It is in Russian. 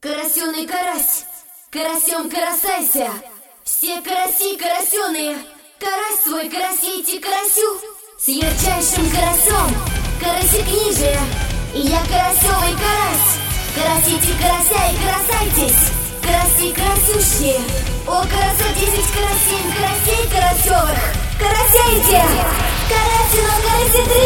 Карасёный карась, карасем карасайся. Все караси карасёные, карась свой карасейте карасю. С ярчайшим карасем, карасекнижие. И я карасёвый карась. Карасите карася и карасайтесь, караси карасющие. О, карасо 10 карасей, карасей карасёвых, карасяйте! Карасино, караси 3!